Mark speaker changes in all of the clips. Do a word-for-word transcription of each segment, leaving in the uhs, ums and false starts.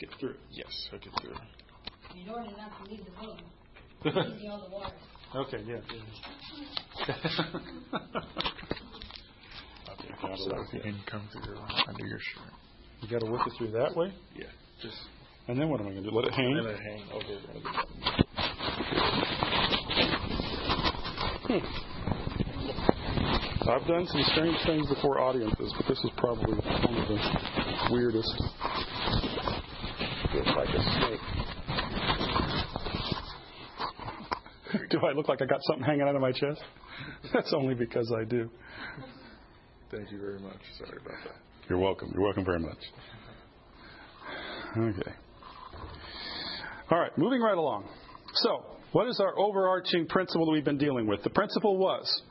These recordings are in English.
Speaker 1: get through. Yes, I'll get through.
Speaker 2: In order not to leave the room, you see all the water.
Speaker 1: Okay, yeah. yeah. okay, got
Speaker 3: So if you can come through under your shirt.
Speaker 1: You got to work it through that way?
Speaker 3: Yeah. Just.
Speaker 1: And then what am I going to do? Let it hang?
Speaker 3: Let it hang. Okay.
Speaker 1: Hmm. I've done some strange things before audiences, but this is probably one of the weirdest.
Speaker 3: Feels like a snake.
Speaker 1: Do I look like I got something hanging out of my chest? That's only because I do.
Speaker 3: Thank you very much. Sorry about that.
Speaker 1: You're welcome. You're welcome very much. Okay. All right, moving right along. So, what is our overarching principle that we've been dealing with? The principle was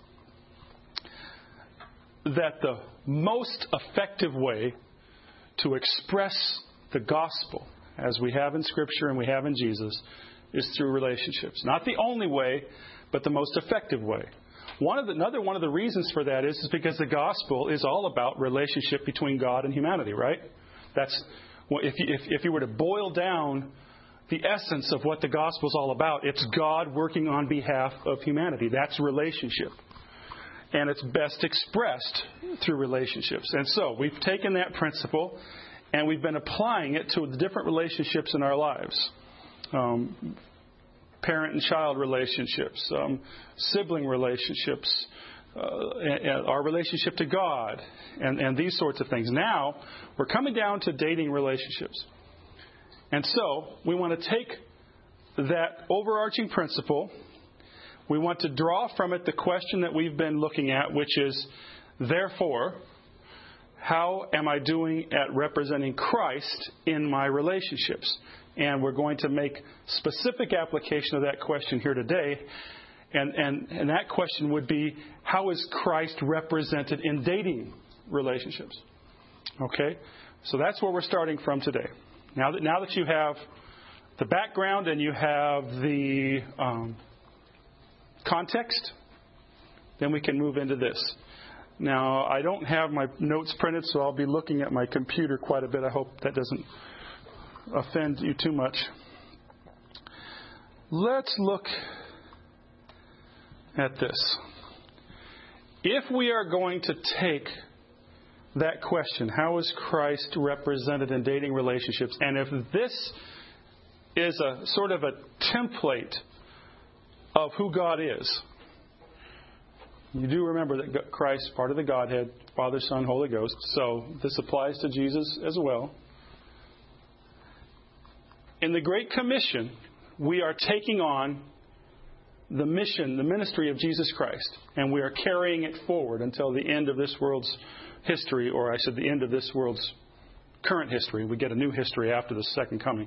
Speaker 1: that the most effective way to express the gospel, as we have in Scripture and we have in Jesus, is through relationships. Not the only way, but the most effective way. One of the, another one of the reasons for that is, is because the gospel is all about relationship between God and humanity, right? That's if you, if, if you were to boil down the essence of what the gospel is all about, it's God working on behalf of humanity. That's relationship. And it's best expressed through relationships. And so we've taken that principle and we've been applying it to the different relationships in our lives. Um, parent and child relationships, um, sibling relationships, uh, and, and our relationship to God, and, and these sorts of things. Now, we're coming down to dating relationships. And so, we want to take that overarching principle, we want to draw from it the question that we've been looking at, which is, therefore, how am I doing at representing Christ in my relationships? And we're going to make specific application of that question here today. And, and, and that question would be, how is Christ represented in dating relationships? Okay? So that's where we're starting from today. Now that, now that you have the background and you have the um, context, then we can move into this. Now, I don't have my notes printed, so I'll be looking at my computer quite a bit. I hope that doesn't offend you too much. Let's look at this. If we are going to take that question, how is Christ represented in dating relationships, and if this is a sort of a template of who God is, you do remember that Christ is part of the Godhead, Father, Son, Holy Ghost, so this applies to Jesus as well. In the Great Commission, we are taking on the mission, the ministry of Jesus Christ, and we are carrying it forward until the end of this world's history, or I said the end of this world's current history. We get a new history after the second coming.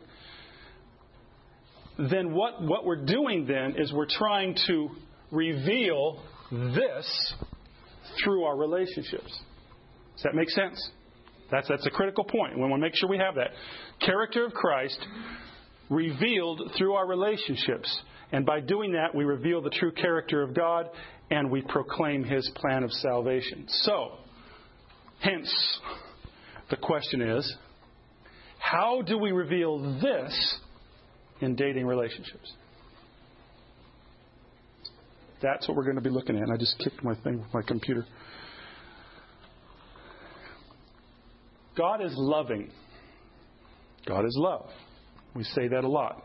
Speaker 1: Then what, what we're doing then is we're trying to reveal this through our relationships. Does that make sense? That's, that's a critical point. We want to make sure we have that. Character of Christ revealed through our relationships. And by doing that, we reveal the true character of God and we proclaim His plan of salvation. So, hence, the question is, how do we reveal this in dating relationships? That's what we're going to be looking at. And I just kicked my thing with my computer. God is loving. God is love. We say that a lot.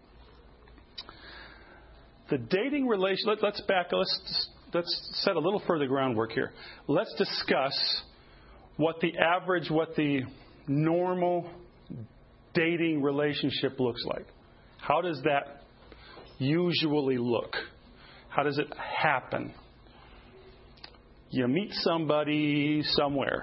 Speaker 1: The dating relation. Let, let's back. Let's let's set a little further groundwork here. Let's discuss what the average, what the normal dating relationship looks like. How does that usually look? How does it happen? You meet somebody somewhere.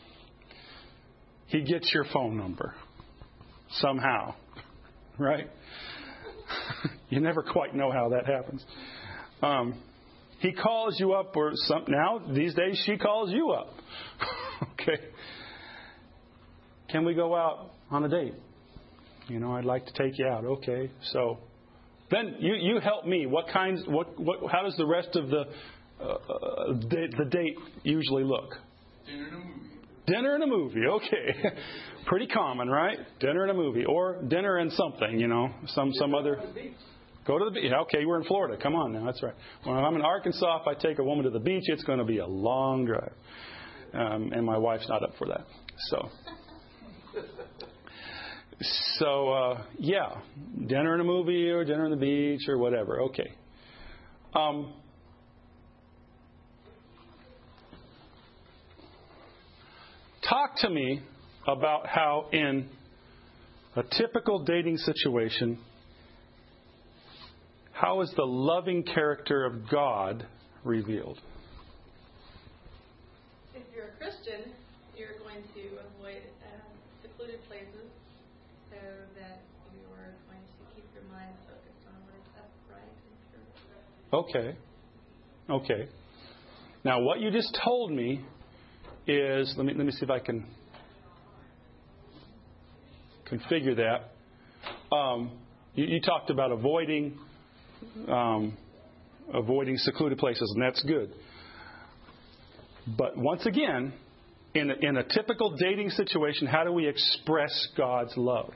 Speaker 1: He gets your phone number somehow, right? You never quite know how that happens. Um, he calls you up, or some, now these days she calls you up. Okay. Can we go out on a date? You know, I'd like to take you out. Okay. So then you, you help me. What kinds? What what? How does the rest of the uh, the, the date usually look?
Speaker 3: Dinner and a movie.
Speaker 1: Dinner and a movie. Okay. Pretty common, right? Dinner and a movie, or dinner and something, you know, some some other. Go to the beach. Okay, we're in Florida. Come on now, that's right. When I'm in Arkansas, if I take a woman to the beach, it's going to be a long drive, um, and my wife's not up for that. So, so uh, yeah, dinner and a movie, or dinner on the beach, or whatever. Okay. Um, talk to me about how in a typical dating situation, how is the loving character of God revealed?
Speaker 4: If you're a Christian, you're going to avoid um, secluded places so that you're going to keep your mind focused on what is upright and pure.
Speaker 1: Okay. Okay. Now, what you just told me is, let me let me see if I can configure that. Um, you, you talked about avoiding um, avoiding secluded places, and that's good. But once again, in a, in a typical dating situation, how do we express God's love?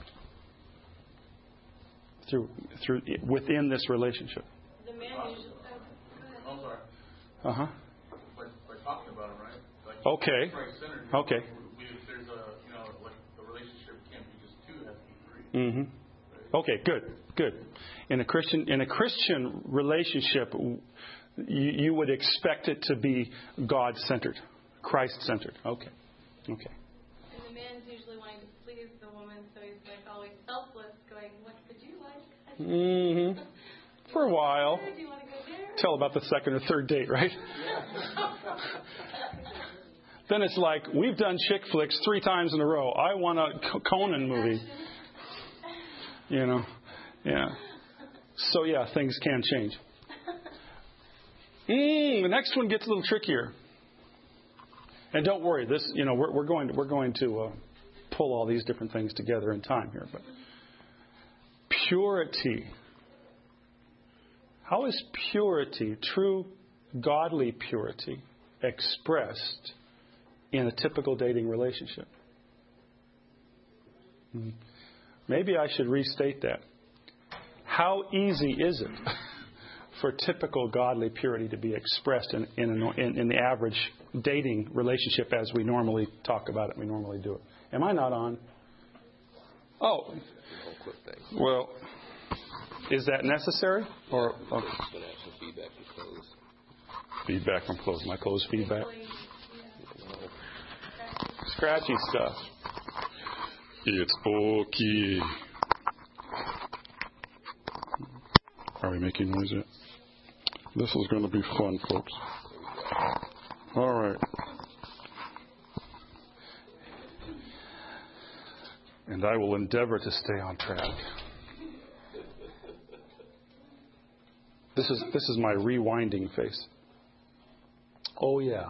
Speaker 1: Through through within this relationship.
Speaker 4: The man usually. Oh,
Speaker 3: I'm sorry.
Speaker 1: Uh huh.
Speaker 3: By, by talking about it, right? Like,
Speaker 1: Okay.
Speaker 3: Christ-centered.
Speaker 1: Okay.
Speaker 3: We, if there's a, you know, like the relationship can't be just two, it has to be three.
Speaker 1: Mm-hmm. Okay, good, good. In a Christian in a Christian relationship, you, you would expect it to be God-centered, Christ-centered. Okay, okay.
Speaker 4: And the man's usually wanting to please the woman, so he's like always selfless, going, "What could you like?"
Speaker 1: Mm-hmm. For a while.
Speaker 4: Do you want to go there?
Speaker 1: Till about the second or third date, right? Then it's like, we've done chick flicks three times in a row. I want a Conan movie. You know, yeah. So yeah, things can change. Mm, the next one gets a little trickier. And don't worry, this, you know, we're, we're going to, we're going to uh, pull all these different things together in time here. But purity. How is purity, true godly purity, expressed in a typical dating relationship? Maybe I should restate that. How easy is it for typical godly purity to be expressed in, in, in, in the average dating relationship as we normally talk about it, we normally do it? Am I not on? Oh. Well, is that necessary? Or okay. Feedback from clothes. My clothes feedback. Scratchy stuff. It's okay. Are we making noise yet? This is going to be fun, folks. All right. And I will endeavor to stay on track. This is this is my rewinding face. Oh yeah.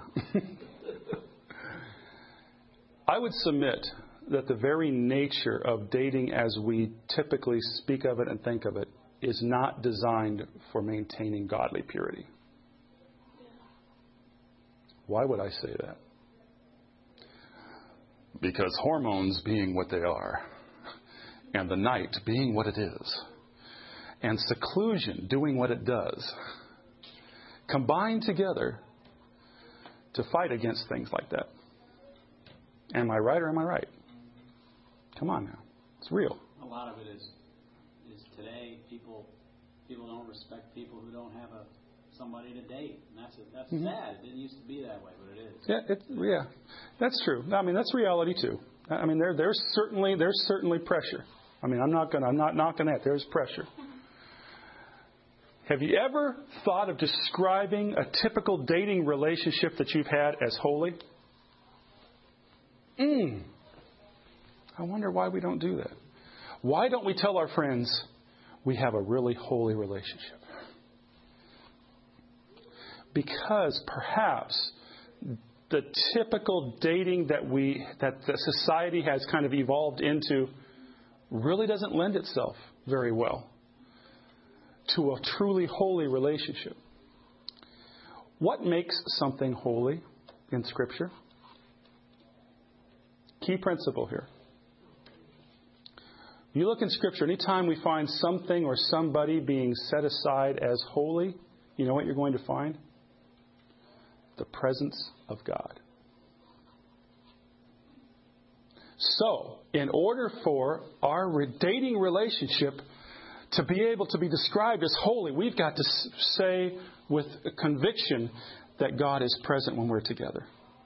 Speaker 1: I would submit that the very nature of dating as we typically speak of it and think of it is not designed for maintaining godly purity. Why would I say that? Because hormones being what they are, and the night being what it is, and seclusion doing what it does, combine together to fight against things like that. Am I right or am I right? Come on now. It's real.
Speaker 5: A lot of it is is today people people don't respect people who don't have a somebody to date. And that's a, that's mm-hmm. sad. It didn't used to be that way, but it is.
Speaker 1: Yeah, it, yeah. That's true. I mean, that's reality too. I mean, there there's certainly there's certainly pressure. I mean, I'm not gonna I'm not knocking that. There's pressure. Have you ever thought of describing a typical dating relationship that you've had as holy? Mm. I wonder why we don't do that. Why don't we tell our friends we have a really holy relationship? Because perhaps the typical dating that we that the society has kind of evolved into really doesn't lend itself very well to a truly holy relationship. What makes something holy in Scripture? Key principle here. You look in Scripture, anytime we find something or somebody being set aside as holy, you know what you're going to find? The presence of God. So, in order for our dating relationship to be able to be described as holy, we've got to say with conviction that God is present when we're together.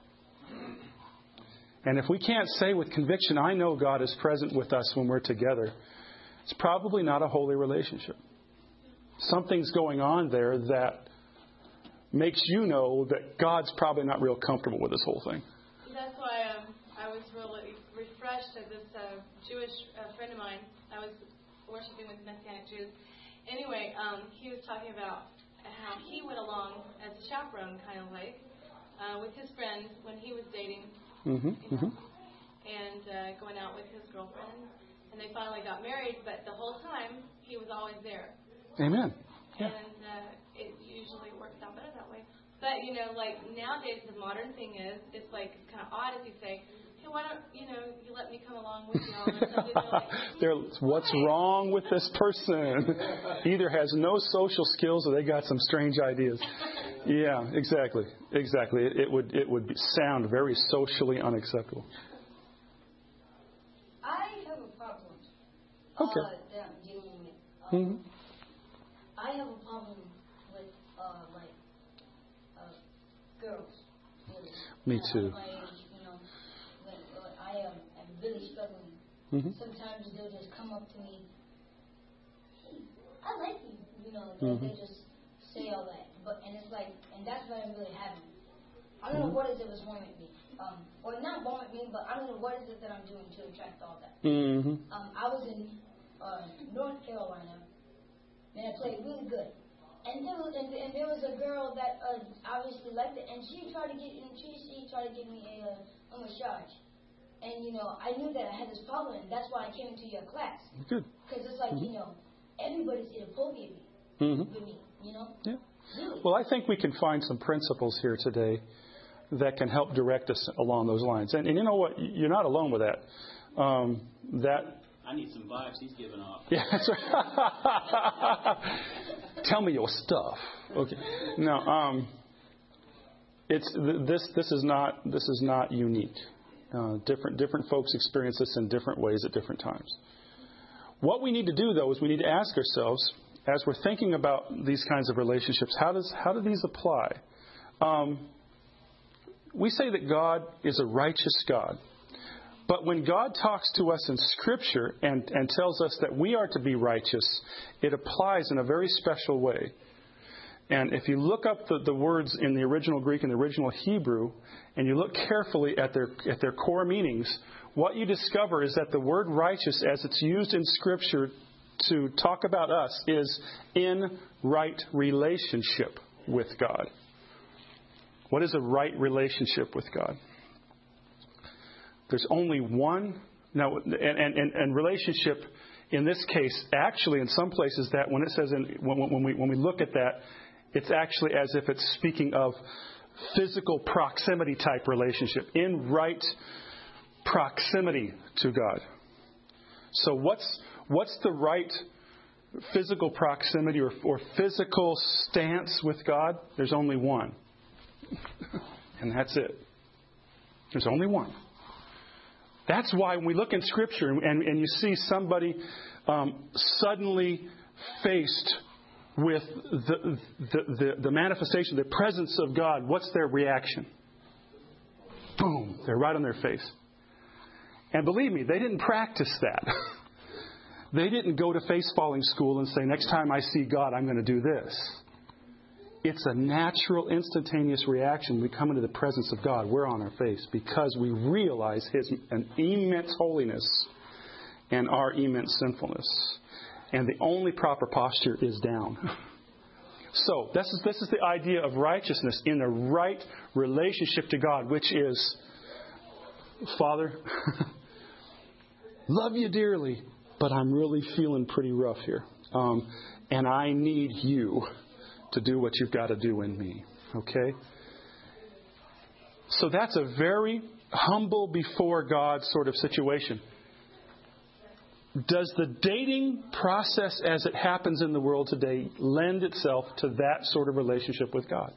Speaker 1: And if we can't say with conviction, I know God is present with us when we're together, it's probably not a holy relationship. Something's going on there that makes you know that God's probably not real comfortable with this whole thing.
Speaker 4: That's why um, I was really refreshed at this uh, Jewish uh, friend of mine. I was worshiping with Messianic Jews. Anyway, um, he was talking about how he went along as a chaperone, kind of like, uh, with his friend when he was dating.
Speaker 1: Mm-hmm,
Speaker 4: you know,
Speaker 1: mm-hmm.
Speaker 4: and uh, going out with his girlfriend. And they finally got married, but the whole time he was always there.
Speaker 1: Amen. Yeah.
Speaker 4: And uh, it usually works out better that way. But, you know, like nowadays the modern thing is, it's like it's kind of odd if you say, hey, why don't, you know, you let me come along with you all or something. They're like,
Speaker 1: They're, what's wrong with this person? Either has no social skills or they got some strange ideas. Yeah, exactly. Exactly. It, it would it would be, sound very socially unacceptable.
Speaker 2: I have a problem
Speaker 1: Okay.
Speaker 2: uh, that I'm dealing with. Um,
Speaker 1: Mm-hmm.
Speaker 2: I have a problem with, uh, like, uh, girls. Really.
Speaker 1: Me
Speaker 2: Uh,
Speaker 1: too.
Speaker 2: my age, you know, when, when I am am really struggling.
Speaker 1: Mm-hmm.
Speaker 2: Sometimes they'll just come up to me, hey, I like you. You know, they,
Speaker 1: Mm-hmm.
Speaker 2: they just say all that. But and it's like, and that's what I'm really having. I don't know what is it was wrong with me. Um, or not wrong with me, but I don't know what is it that I'm doing to attract all that.
Speaker 1: Mm-hmm.
Speaker 2: Um, I was in uh, North Carolina, and I played really good. And there was, and, and there was a girl that uh, obviously liked it, and she tried to get, and she, she tried to give me a, uh, a massage. And you know, I knew that I had this problem, and that's why I came into your class.
Speaker 1: Good.
Speaker 2: Because it's like,
Speaker 1: Mm-hmm.
Speaker 2: you know, everybody's inappropriate
Speaker 1: Mm-hmm.
Speaker 2: with me, you know.
Speaker 1: Yeah.
Speaker 2: Really.
Speaker 1: Well, I think we can find some principles here today that can help direct us along those lines. And, and you know what? You're not alone with that. Um, that.
Speaker 5: I need some vibes he's giving off.
Speaker 1: Yeah, that's right. Tell me your stuff. Okay. No. Um, it's this. This is not. This is not unique. Uh, different different folks experience this in different ways at different times. What we need to do, though, is we need to ask ourselves, as we're thinking about these kinds of relationships, how does how do these apply? Um, we say that God is a righteous God. But when God talks to us in Scripture and, and tells us that we are to be righteous, it applies in a very special way. And if you look up the, the words in the original Greek and the original Hebrew, and you look carefully at their at their core meanings, what you discover is that the word righteous, as it's used in Scripture to talk about us, is in right relationship with God. What is a right relationship with God? There's only one. Now, and, and, and relationship in this case, actually, in some places, that when it says in, when, when we when we look at that, it's actually as if it's speaking of physical proximity type relationship, in right proximity to God. So what's what's the right physical proximity or, or physical stance with God? There's only one. And that's it. There's only one. That's why when we look in Scripture and, and you see somebody um, suddenly faced with the, the, the, the manifestation, the presence of God, what's their reaction? Boom. They're right on their face. And believe me, they didn't practice that. They didn't go to face-falling school and say, next time I see God, I'm going to do this. It's a natural, instantaneous reaction. We come into the presence of God, we're on our face because we realize His an immense holiness and our immense sinfulness. And the only proper posture is down. So this is this is the idea of righteousness in the right relationship to God, which is, Father, love you dearly, but I'm really feeling pretty rough here. Um, and I need you to do what you've got to do in me. Okay? So that's a very humble before God sort of situation. does the dating process as it happens in the world today lend itself to that sort of relationship with God?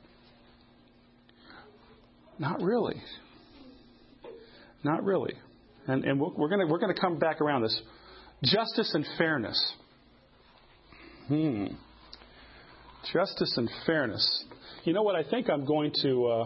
Speaker 1: Not really. Not really. And, and we're going to we're going to come back around this. Justice and fairness. Hmm. Justice and fairness. You know what? I think I'm going to. Uh,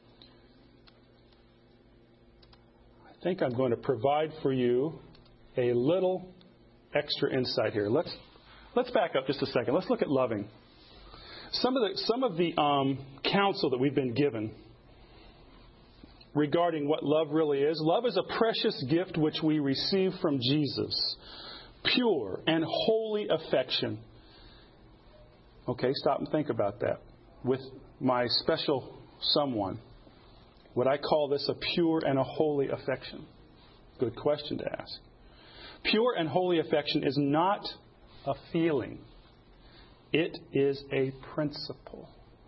Speaker 1: I think I'm going to provide for you a little extra insight here. Let's let's back up just a second. Let's look at loving. Some of the some of the um, counsel that we've been given regarding what love really is. Love is a precious gift which we receive from Jesus. Pure and holy affection. Okay, stop and think about that. With my special someone, would I call this a pure and a holy affection? Good question to ask. Pure and holy affection is not a feeling. It is a principle.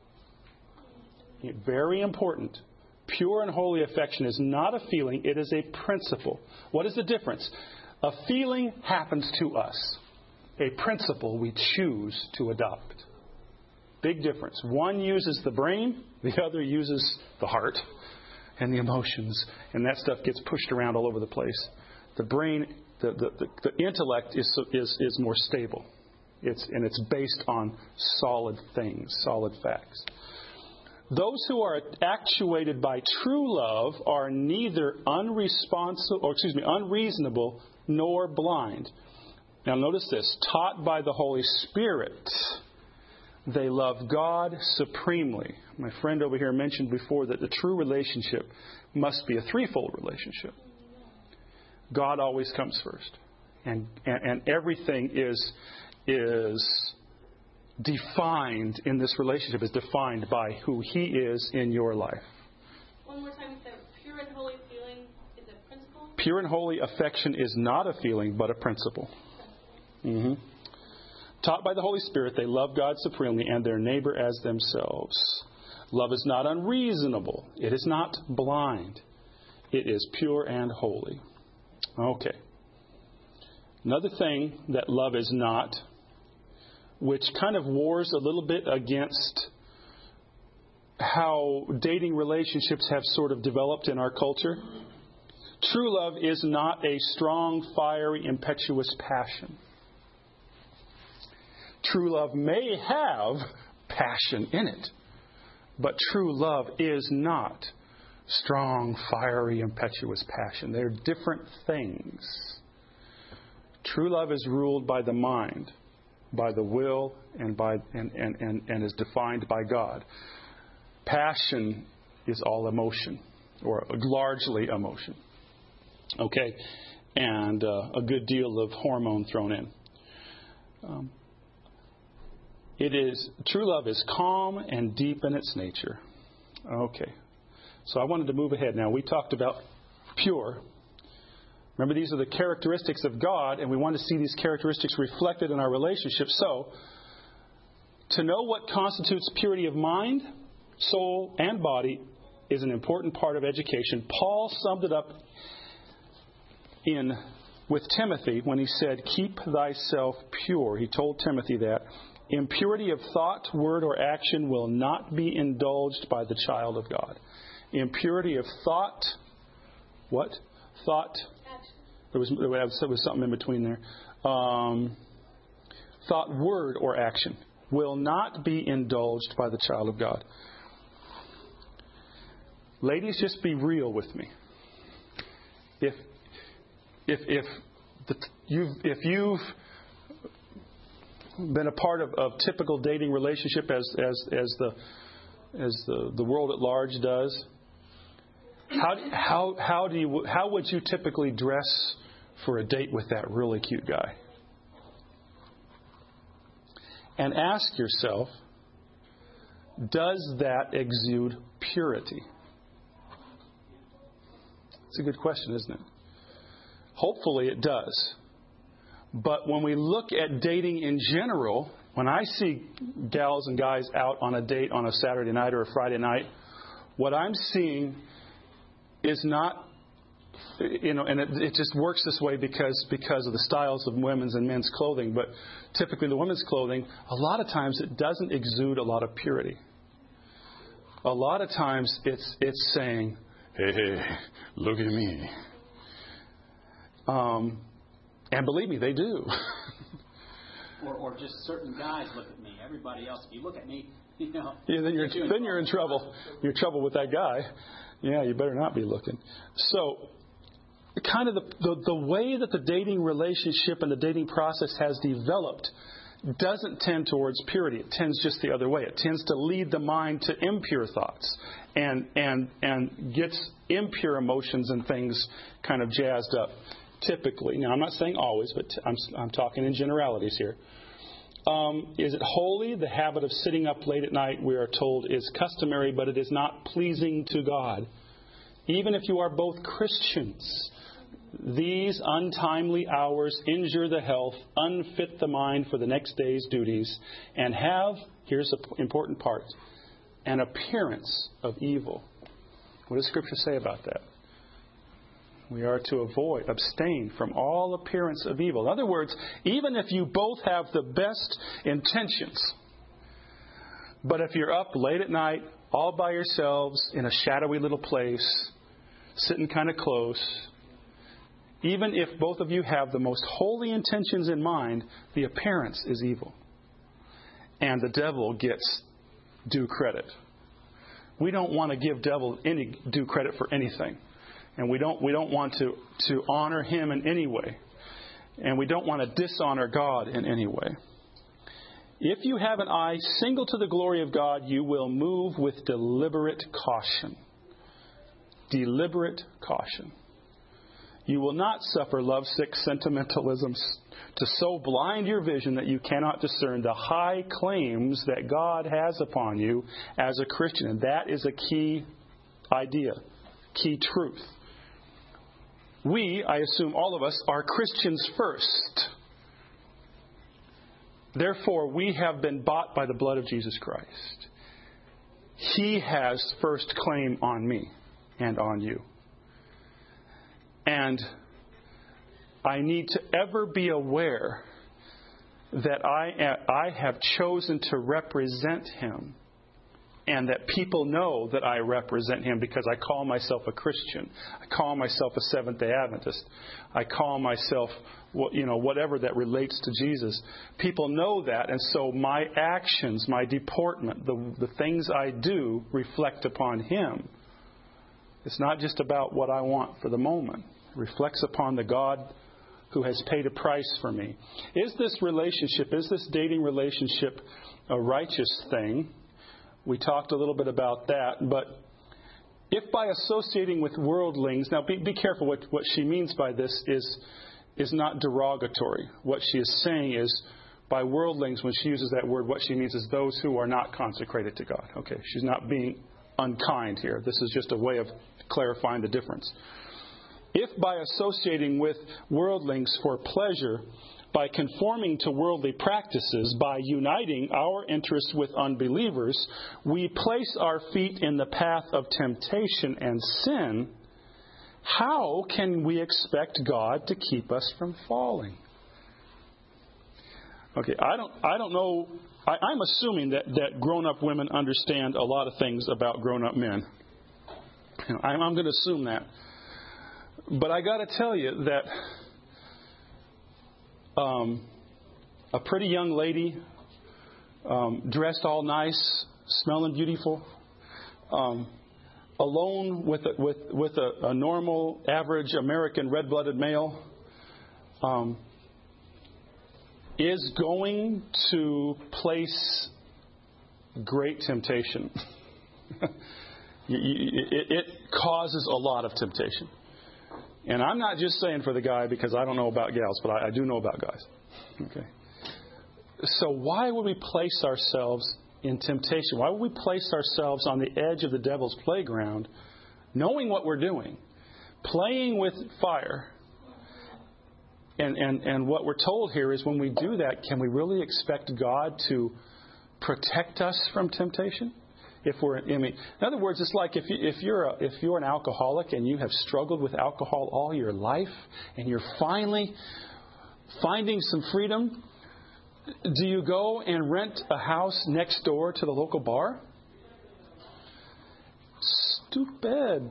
Speaker 1: Very important. Pure and holy affection is not a feeling. It is a principle. What is the difference? A feeling happens to us. A principle we choose to adopt. Big difference. One uses the brain. The other uses the heart and the emotions. And that stuff gets pushed around all over the place. The brain, the, the, the, the intellect is, is, is more stable. It's, and it's based on solid things, solid facts. Those who are actuated by true love are neither unresponsive, or excuse me, unreasonable nor blind. Now notice this. Taught by the Holy Spirit, they love God supremely. My friend over here mentioned before that the true relationship must be a threefold relationship. God always comes first. And, and, and everything is, is defined in this relationship, is defined by who He is in your life.
Speaker 4: One more time, you said pure and holy feeling is a principle?
Speaker 1: Pure and holy affection is not a feeling, but a principle. Mm-hmm. Taught by the Holy Spirit, they love God supremely and their neighbor as themselves. Love is not unreasonable. It is not blind. It is pure and holy. Okay. Another thing that love is not, which kind of wars a little bit against how dating relationships have sort of developed in our culture. True love is not a strong, fiery, impetuous passion. True love may have passion in it, but true love is not strong, fiery, impetuous passion. They're different things. True love is ruled by the mind, by the will, and by and, and, and, and is defined by God. Passion is all emotion, or largely emotion. Okay? And uh, a good deal of hormone thrown in. Um, it is true love is calm and deep in its nature. Okay. So I wanted to move ahead now. We talked about pure. Remember, these are the characteristics of God, and we want to see these characteristics reflected in our relationship. So, to know what constitutes purity of mind, soul, and body is an important part of education. Paul summed it up in with Timothy when he said, "Keep thyself pure." He told Timothy that. Impurity of thought, word, or action will not be indulged by the child of God. Impurity of thought, what? Thought. There was, there was something in between there. Um, thought, word, or action will not be indulged by the child of God. Ladies, just be real with me. If if if the, you've if you've been a part of a typical dating relationship as as as the as the, the world at large does, how how how do you how would you typically dress for a date with that really cute guy? And ask yourself, does that exude purity? It's a good question, isn't it? Hopefully it does. But when we look at dating in general, when I see gals and guys out on a date on a Saturday night or a Friday night, what I'm seeing is not you know, and it, it just works this way because because of the styles of women's and men's clothing. But typically the women's clothing, a lot of times it doesn't exude a lot of purity. A lot of times it's it's saying, hey, hey, look at me. Um, and believe me, they do.
Speaker 5: or, or just certain guys look at me. Everybody else, if you look at me, you know.
Speaker 1: Yeah, then you're then you're in trouble. You're in trouble with that guy. Yeah, you better not be looking. So, kind of the, the the way that the dating relationship and the dating process has developed doesn't tend towards purity. It tends just the other way. It tends to lead the mind to impure thoughts and and and gets impure emotions and things kind of jazzed up. Typically, now I'm not saying always, but I'm I'm talking in generalities here. Um, is it holy? The habit of sitting up late at night, we are told, is customary, but it is not pleasing to God. Even if you are both Christians, these untimely hours injure the health, unfit the mind for the next day's duties, and have, here's the important part, an appearance of evil. What does Scripture say about that? We are to avoid, abstain from all appearance of evil. In other words, even if you both have the best intentions, but if you're up late at night, all by yourselves, in a shadowy little place, sitting kind of close, even if both of you have the most holy intentions in mind, the appearance is evil. And the devil gets due credit. We don't want to give devil any due credit for anything. And we don't we don't want to, to honor him in any way. And we don't want to dishonor God in any way. If you have an eye single to the glory of God, you will move with deliberate caution. Deliberate caution. You will not suffer lovesick sentimentalisms to so blind your vision that you cannot discern the high claims that God has upon you as a Christian. And that is a key idea, key truth. We, I assume all of us, are Christians first. Therefore, we have been bought by the blood of Jesus Christ. He has first claim on me and on you. And I need to ever be aware that I, I have chosen to represent Him, and that people know that I represent Him because I call myself a Christian. I call myself a Seventh-day Adventist. I call myself, you know, whatever that relates to Jesus. People know that, and so my actions, my deportment, the, the things I do reflect upon Him. It's not just about what I want for the moment. It reflects upon the God who has paid a price for me. Is this relationship, is this dating relationship a righteous thing? We talked a little bit about that, but if by associating with worldlings, now be, be careful, what, what she means by this is, is not derogatory. What she is saying is, by worldlings, when she uses that word, what she means is those who are not consecrated to God. Okay, she's not being unkind here. This is just a way of clarifying the difference. If by associating with worldlings for pleasure, by conforming to worldly practices, by uniting our interests with unbelievers, we place our feet in the path of temptation and sin, how can we expect God to keep us from falling? Okay, I don't I don't know. I, I'm assuming that, that grown-up women understand a lot of things about grown-up men. You know, I'm, I'm going to assume that. But I got to tell you that Um, a pretty young lady, um, dressed all nice, smelling beautiful, um, alone with a, with with a, a normal, average American red-blooded male, um, is going to place great temptation. it, it causes a lot of temptation. And I'm not just saying for the guy because I don't know about gals, but I, I do know about guys. Okay. So why would we place ourselves in temptation? Why would we place ourselves on the edge of the devil's playground, knowing what we're doing, playing with fire? And, and, and what we're told here is when we do that, can we really expect God to protect us from temptation? If we're, I mean, in other words, it's like if you, if you're a, if you're an alcoholic and you have struggled with alcohol all your life, and you're finally finding some freedom, do you go and rent a house next door to the local bar? Stupid.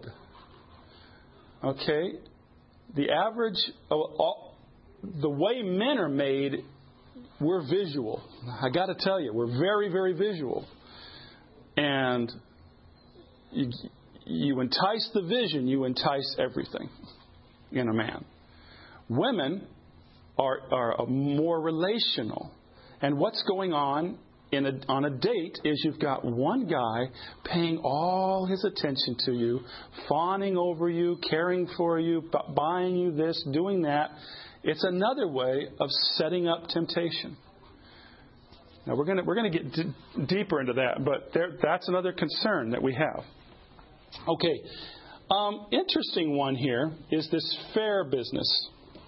Speaker 1: Okay, the average, the way men are made, we're visual. I got to tell you, we're very, very visual. And you, you entice the vision, you entice everything in a man. Women are, are more relational. And what's going on in a, on a date is you've got one guy paying all his attention to you, fawning over you, caring for you, b- buying you this, doing that. It's another way of setting up temptation. Now we're going to we're going to get d- deeper into that, but there, that's another concern that we have. Okay, um, interesting one here is this fair business.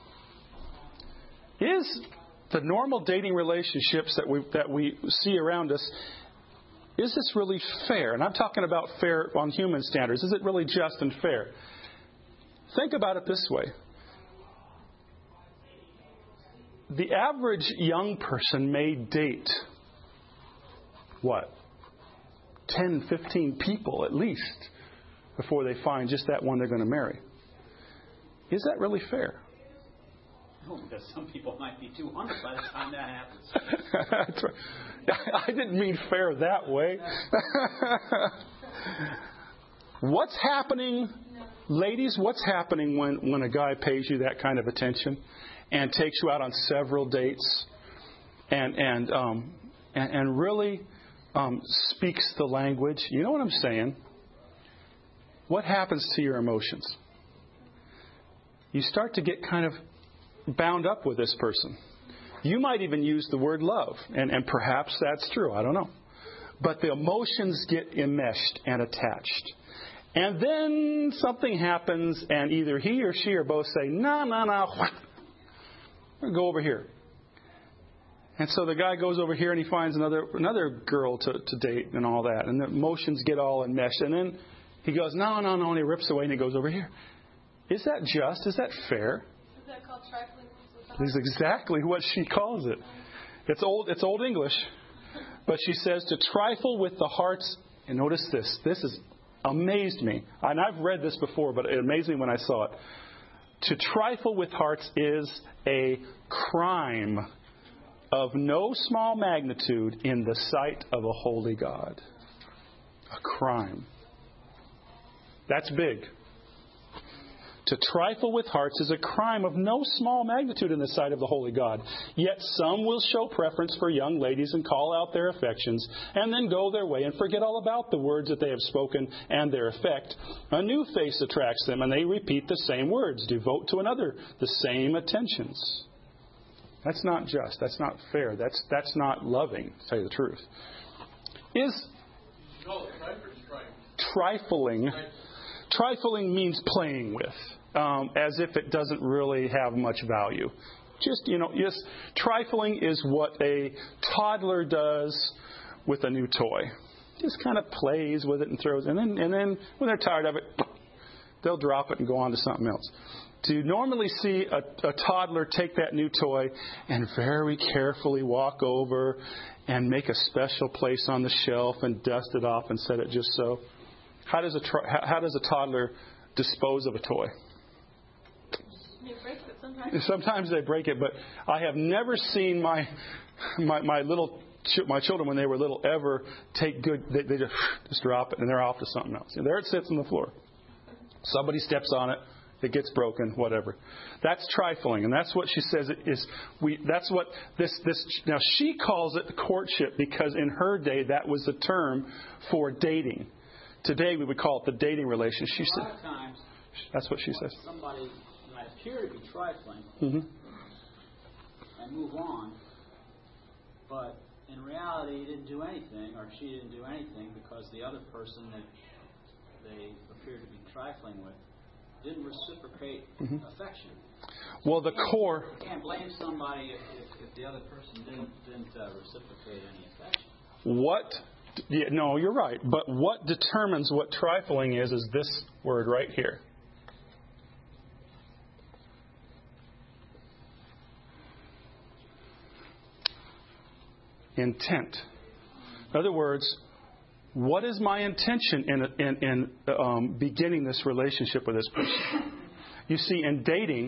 Speaker 1: Is the normal dating relationships that we that we see around us, is this really fair? And I'm talking about fair on human standards. Is it really just and fair? Think about it this way. The average young person may date, what, ten, fifteen people at least before they find just that one they're going to marry. Is that really fair?
Speaker 5: No, because some people might be two hundred by the time that happens.
Speaker 1: That's right. I didn't mean fair that way. What's happening, ladies, what's happening when, when a guy pays you that kind of attention and takes you out on several dates and and um, and, and really um, speaks the language? You know what I'm saying? What happens to your emotions? You start to get kind of bound up with this person. You might even use the word love, and, and perhaps that's true. I don't know. But the emotions get enmeshed and attached. And then something happens, and either he or she or both say, no, no, no, go over here. And so the guy goes over here and he finds another another girl to, to date and all that. And the emotions get all enmeshed. And then he goes, no, no, no, and he rips away and he goes over here. Is that just? Is that fair?
Speaker 4: Is that called trifling?
Speaker 1: Is exactly what she calls it. It's old. It's old English, but she says to trifle with the hearts. And notice this. This has amazed me. And I've read this before, but it amazed me when I saw it. To trifle with hearts is a crime of no small magnitude in the sight of a holy God. A crime. That's big. To trifle with hearts is a crime of no small magnitude in the sight of the holy God. Yet some will show preference for young ladies and call out their affections and then go their way and forget all about the words that they have spoken and their effect. A new face attracts them and they repeat the same words, devote to another the same attentions. That's not just. That's not fair. That's that's not loving, to tell you the truth. Is
Speaker 3: No, trifling.
Speaker 1: trifling... Trifling means playing with, um, as if it doesn't really have much value. Just, you know, yes, trifling is what a toddler does with a new toy. Just kind of plays with it and throws, and then and then when they're tired of it, they'll drop it and go on to something else. To normally see a, a toddler take that new toy and very carefully walk over and make a special place on the shelf and dust it off and set it just so. How does a how does a toddler dispose of a toy?
Speaker 4: They break it sometimes.
Speaker 1: Sometimes they break it, but I have never seen my my, my little my children when they were little ever take good. They, they just just drop it and they're off to something else. And there it sits on the floor. Somebody steps on it. It gets broken. Whatever. That's trifling, and that's what she says it is. We that's what this this now she calls it courtship because in her day that was the term for dating. Today we would call it the dating relationship. She
Speaker 5: a lot
Speaker 1: said,
Speaker 5: of times,
Speaker 1: that's what she says.
Speaker 5: Somebody might appear to be trifling
Speaker 1: Mm-hmm.
Speaker 5: and move on, but in reality he didn't do anything, or she didn't do anything because the other person that they appeared to be trifling with didn't reciprocate mm-hmm. affection.
Speaker 1: Well, the
Speaker 5: you
Speaker 1: core...
Speaker 5: You can't blame somebody if, if, if the other person didn't, didn't uh, reciprocate any affection.
Speaker 1: What Yeah, no, you're right. But what determines what trifling is, is this word right here. Intent. In other words, what is my intention in, in, in um, beginning this relationship with this person? You see, in dating,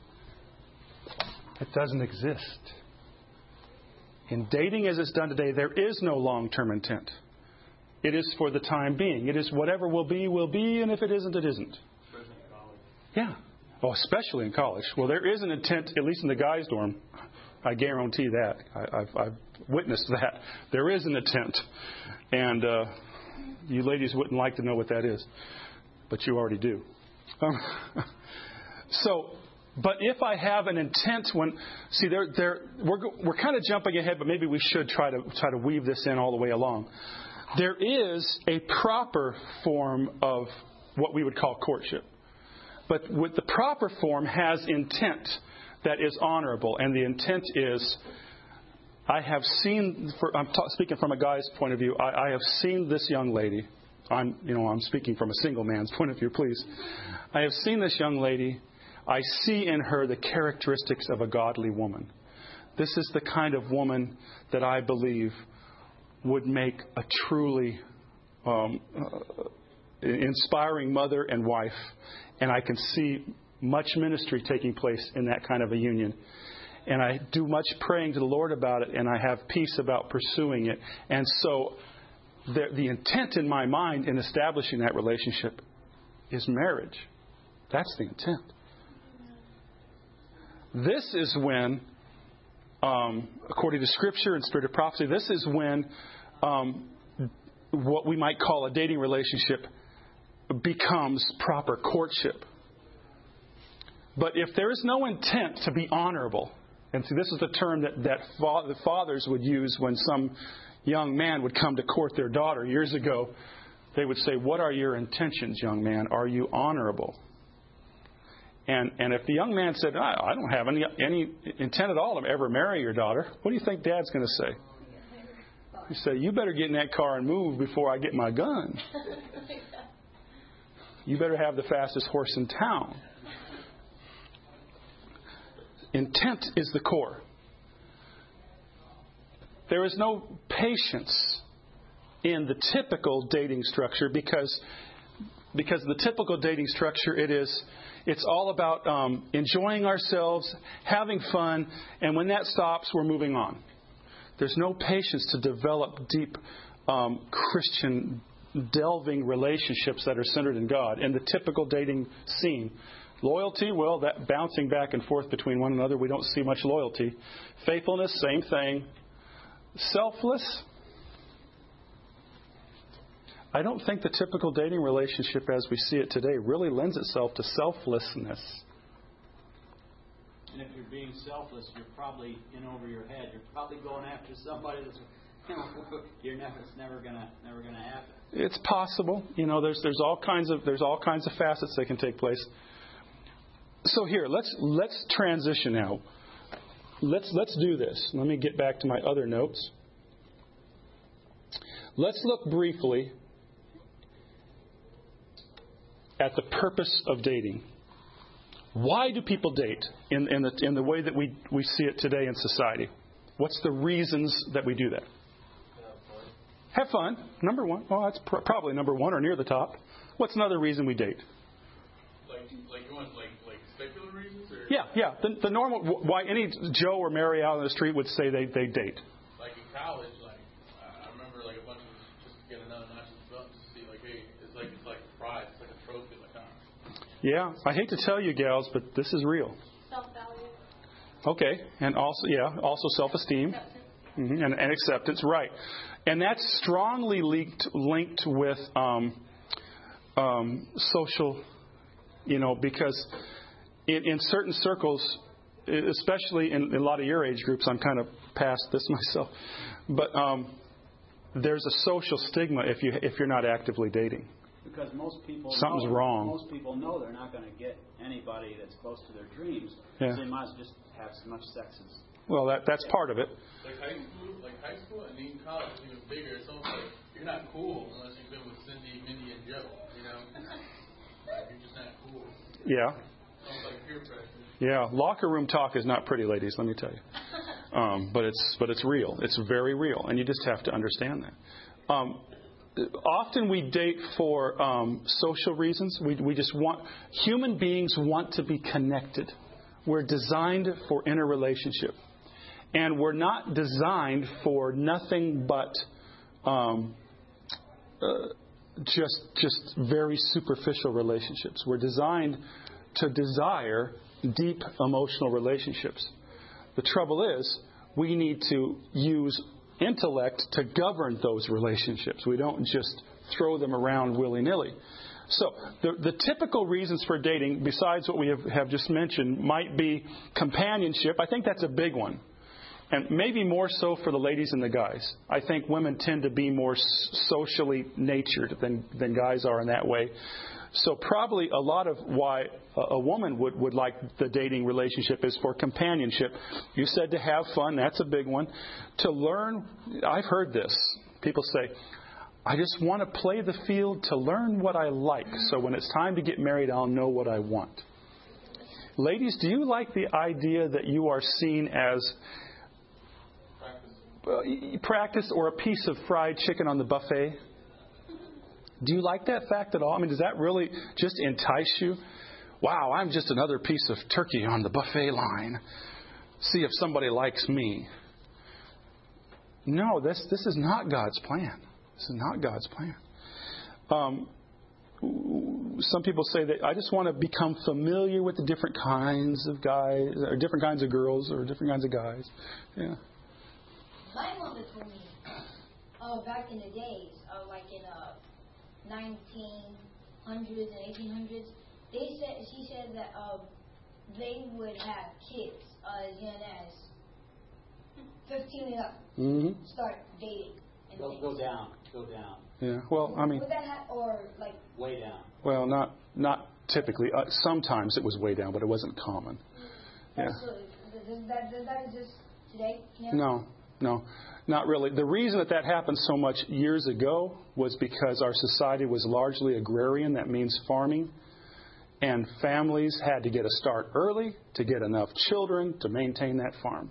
Speaker 1: it doesn't exist. In dating as it's done today, there is no long-term intent. It is for the time being. It is whatever will be, will be, and if it isn't, it isn't. Yeah. Oh, especially in college. Well, there is an intent, at least in the guys' dorm. I guarantee that. I, I've, I've witnessed that. There is an attempt. And uh, you ladies wouldn't like to know what that is. But you already do. Um, so, but if I have an intent when... See, they're, they're, we're, we're kind of jumping ahead, but maybe we should try to try to weave this in all the way along. There is a proper form of what we would call courtship. But with the proper form has intent that is honorable. And the intent is, I have seen, for, I'm ta- speaking from a guy's point of view, I, I have seen this young lady. I'm, you know, I'm speaking from a single man's point of view, please. I have seen this young lady. I see in her the characteristics of a godly woman. This is the kind of woman that I believe would make a truly um, uh, inspiring mother and wife. And I can see much ministry taking place in that kind of a union. And I do much praying to the Lord about it, and I have peace about pursuing it. And so the, the intent in my mind in establishing that relationship is marriage. That's the intent. This is when, um, according to Scripture and Spirit of Prophecy, this is when um, what we might call a dating relationship becomes proper courtship. But if there is no intent to be honorable, and see, this is the term that, that fa- the fathers would use when some young man would come to court their daughter years ago. They would say, "What are your intentions, young man? Are you honorable?" And and if the young man said, I, I don't have any any intent at all to ever marry your daughter, what do you think Dad's going to say? He say, "You better get in that car and move before I get my gun. You better have the fastest horse in town." Intent is the core. There is no patience in the typical dating structure because because the typical dating structure, it is it's all about um, enjoying ourselves, having fun, and when that stops, we're moving on. There's no patience to develop deep um, Christian delving relationships that are centered in God. In the typical dating scene, loyalty, well, that bouncing back and forth between one another, we don't see much loyalty. Faithfulness, same thing. Selfless, I don't think the typical dating relationship as we see it today really lends itself to selflessness.
Speaker 5: And if you're being selfless, you're probably in over your head. You're probably going after somebody that's, you know, you're never, it's never gonna, never gonna happen.
Speaker 1: It's possible, you know. There's there's all kinds of there's all kinds of facets that can take place. So here, let's let's transition now. Let's let's do this. Let me get back to my other notes. Let's look briefly at the purpose of dating. Why do people date in, in, the, in the way that we, we see it today in society? What's the reasons that we do that? Have fun. Number one. Well, that's pr- probably number one or near the top. What's another reason we date?
Speaker 3: Like, like you want like like secular reasons? Or?
Speaker 1: Yeah, yeah. The, the normal, why any Joe or Mary out on the street would say they, they date.
Speaker 3: Like in college, like I remember like a bunch of just to get another notch in the belt, just to see like, hey, it's like it's like a prize, it's like a trophy, like that.
Speaker 1: Yeah, I hate to tell you, gals, but this is real.
Speaker 4: Self-value.
Speaker 1: Okay, and also, yeah, also self-esteem mm-hmm. and, and acceptance, right? And that's strongly linked linked with um, um, social, you know, because in, in certain circles, especially in, in a lot of your age groups, I'm kind of past this myself, but um, there's a social stigma if you if you're not actively dating.
Speaker 5: Because most people
Speaker 1: something's
Speaker 5: know,
Speaker 1: wrong.
Speaker 5: Most people know they're not going to get anybody that's close to their dreams.
Speaker 1: Yeah.
Speaker 5: So they might as well just have as much sex as.
Speaker 1: Well, that that's part of it.
Speaker 3: Like high school, like high school, and even college is even bigger. It's almost like you're you're not cool unless you've been with Cindy, Mindy, and Joe. You know, like, you're just not cool.
Speaker 1: Yeah.
Speaker 3: Sounds like peer pressure.
Speaker 1: Yeah, locker room talk is not pretty, ladies. Let me tell you. Um, but it's but it's real. It's very real, and you just have to understand that. Um, often we date for um, social reasons. We we just want human beings want to be connected. We're designed for interrelationship, and we're not designed for nothing but um, uh, just just very superficial relationships. We're designed to desire deep emotional relationships. The trouble is, we need to use intellect to govern those relationships. We don't just throw them around willy-nilly. So the, the typical reasons for dating, besides what we have, have just mentioned, might be companionship. I think that's a big one. And maybe more so for the ladies and the guys. I think women tend to be more socially natured than, than guys are in that way. So probably a lot of why a woman would, would like the dating relationship is for companionship. You said to have fun. That's a big one. To learn, I've heard this. People say, I just want to play the field to learn what I like. So when it's time to get married, I'll know what I want. Ladies, do you like the idea that you are seen as practice, practice or a piece of fried chicken on the buffet? Do you like that fact at all? I mean, does that really just entice you? Wow, I'm just another piece of turkey on the buffet line. See if somebody likes me. No, this this is not God's plan. This is not God's plan. Um, some people say that I just want to become familiar with the different kinds of guys, or different kinds of girls, or different kinds of guys. Yeah.
Speaker 2: My mother told me, uh, back in the days, uh, like in uh, nineteen hundreds and eighteen hundreds, they said she said that uh, they would have kids uh, as young as fifteen and up,
Speaker 1: mm-hmm.
Speaker 2: start dating. And
Speaker 5: Go, go down, go down.
Speaker 1: Yeah. Well, I mean,
Speaker 2: would that ha- or like
Speaker 5: way down?
Speaker 1: Well, not not typically. Uh, sometimes it was way down, but it wasn't common. Yeah.
Speaker 2: So does that does that exist today? Yeah?
Speaker 1: No, no. Not really. The reason that that happened so much years ago was because our society was largely agrarian. That means farming. And families had to get a start early to get enough children to maintain that farm.